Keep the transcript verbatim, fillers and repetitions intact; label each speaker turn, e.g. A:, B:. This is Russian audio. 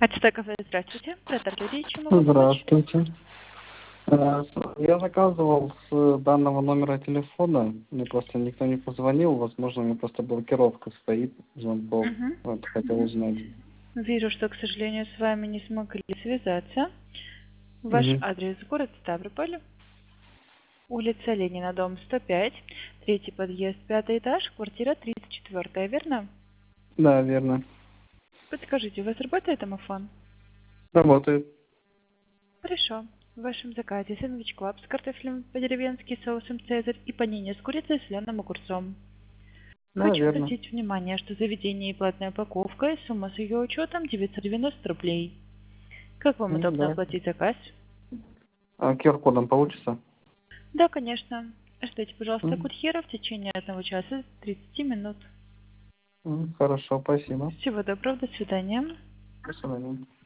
A: Ацтеков, здравствуйте. Петр Юрьевич, чем могу помочь?
B: Здравствуйте. Э, Я заказывал с данного номера телефона, мне просто никто не позвонил, возможно, у меня просто блокировка стоит, звонков.
A: Угу.
B: Вот, хотел узнать.
A: Вижу, что, к сожалению, с вами не смогли связаться. Ваш
B: Угу.
A: адрес город Ставрополь, улица Ленина, дом сто пять, третий подъезд, пятый этаж, квартира тридцать четыре, верно?
B: Да, верно.
A: Подскажите, у вас работает домофон?
B: Работает.
A: Хорошо. В вашем заказе сэндвич клаб с картофелем по-деревенски, соусом цезарь и панини с курицей и соленым огурцом.
B: Да,
A: Хочу
B: верно.
A: обратить внимание, что заведение и платная упаковка и сумма с ее учетом девятьсот девяносто рублей. Как вам
B: М,
A: удобно
B: Да.
A: оплатить заказ?
B: А ку ар-кодом получится?
A: Да, конечно. Ждите, пожалуйста,
B: М,
A: курьера в течение одного часа тридцати минут.
B: м, Хорошо, спасибо.
A: Всего доброго, до свидания.
B: До свидания.